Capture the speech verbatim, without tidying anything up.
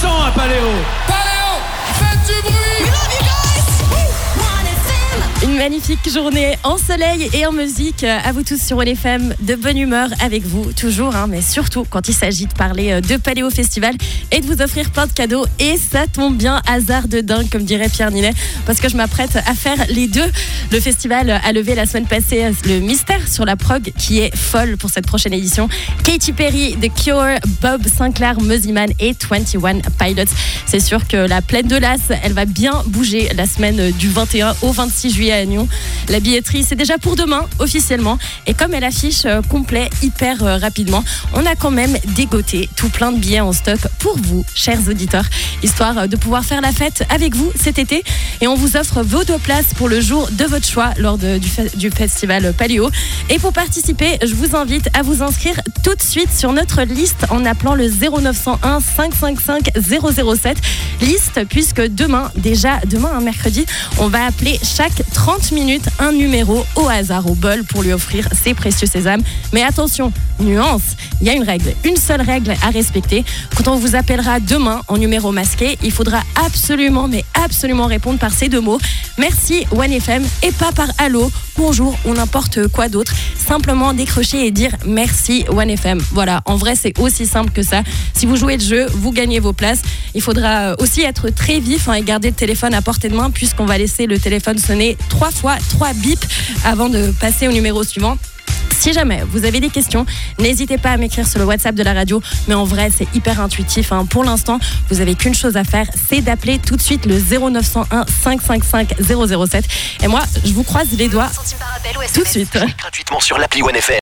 sang à Paléo. Paléo, faites du bruit. Une magnifique journée en soleil et en musique. À vous tous sur One F M, de bonne humeur avec vous, toujours, hein, mais surtout quand il s'agit de parler de Paléo Festival et de vous offrir plein de cadeaux. Et ça tombe bien, hasard de dingue, comme dirait Pierre Ninet, parce que je m'apprête à faire les deux. Le festival a levé la semaine passée le mystère sur la prog qui est folle pour cette prochaine édition. Katy Perry, The Cure, Bob Sinclair, Mosiman et vingt et un Pilots. C'est sûr que la plaine de l'As, elle va bien bouger la semaine du vingt et un au vingt-six juillet à Nyon. La billetterie, c'est déjà pour demain, officiellement. Et comme elle affiche euh, complet hyper euh, rapidement, on a quand même dégoté tout plein de billets en stock pour vous, chers auditeurs, histoire euh, de pouvoir faire la fête avec vous cet été. Et on vous offre vos deux places pour le jour de votre choix lors de, du, fe- du festival Paléo. Et pour participer, je vous invite à vous inscrire tout de suite sur notre liste en appelant le zéro neuf cent un cinq cent cinquante-cinq zéro zéro sept. Liste, puisque demain, déjà demain, un mercredi, on va appeler chaque trente minutes un numéro au hasard au bol pour lui offrir ses précieux sésames. Mais attention, nuance, il y a une règle, une seule règle à respecter. Quand on vous appellera demain en numéro masqué, il faudra absolument, mais absolument répondre par ces deux mots. Merci One F M et pas par allô, bonjour ou n'importe quoi d'autre. Simplement décrocher et dire merci One F M. Voilà, en vrai c'est aussi simple que ça. Si vous jouez le jeu, vous gagnez vos places. Il faudra aussi être très vif, hein, et garder le téléphone à portée de main puisqu'on va laisser le téléphone sonner trois fois, trois bips avant de passer au numéro suivant. Si jamais vous avez des questions, n'hésitez pas à m'écrire sur le WhatsApp de la radio. Mais en vrai, c'est hyper intuitif, hein. Pour l'instant, vous n'avez qu'une chose à faire, c'est d'appeler tout de suite le zéro neuf cent un cinq cent cinquante-cinq zéro zéro sept. Et moi, je vous croise les doigts tout de suite. Gratuitement sur l'appli One F M.